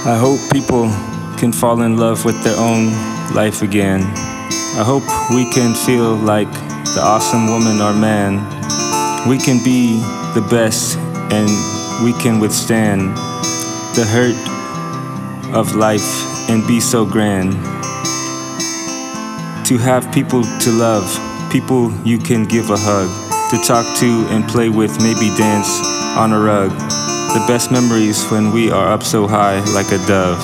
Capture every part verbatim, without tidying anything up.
I hope people can fall in love with their own life again. I hope we can feel like the awesome woman or man. We can be the best and we can withstand the hurt of life and be so grand. To have people to love, people you can give a hug, to talk to and play with, maybe dance on a rug. The best memories when we are up so high like a dove.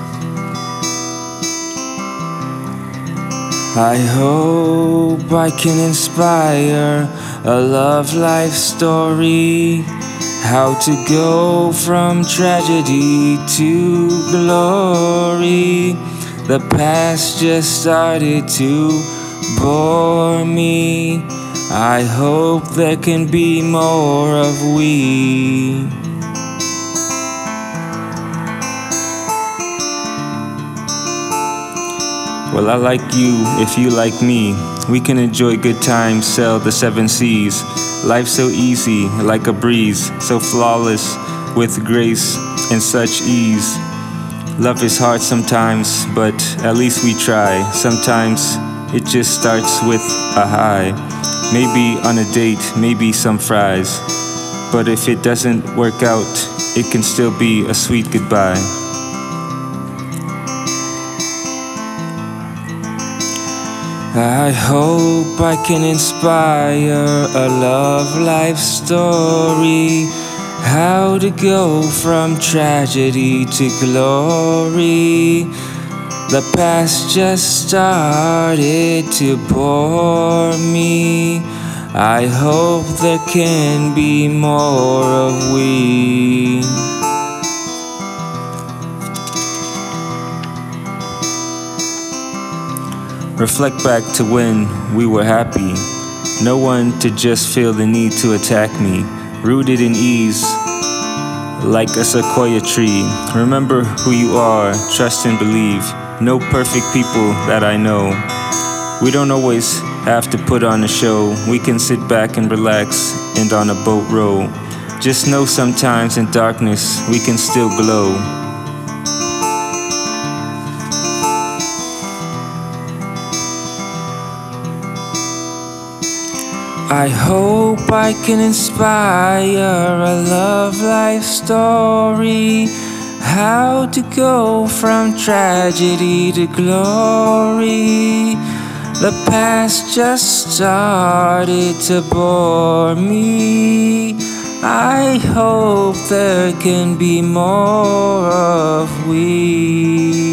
I hope I can inspire a love life story, how to go from tragedy to glory. The past just started to bore me. I hope there can be more of we. Well, I like you if you like me. We can enjoy good times, sail the seven seas. Life so easy, like a breeze, so flawless, with grace and such ease. Love is hard sometimes, but at least we try. Sometimes it just starts with a high. Maybe on a date, maybe some fries. But if it doesn't work out, it can still be a sweet goodbye. I hope I can inspire a love life story, how to go from tragedy to glory. The past just started to bore me. I hope there can be more of we. Reflect back to when we were happy. No one to just feel the need to attack me. Rooted in ease, like a sequoia tree. Remember who you are, trust and believe. No perfect people that I know. We don't always have to put on a show. We can sit back and relax and on a boat row. Just know sometimes in darkness we can still glow. I hope I can inspire a love life story, how to go from tragedy to glory. The past just started to bore me. I hope there can be more of we.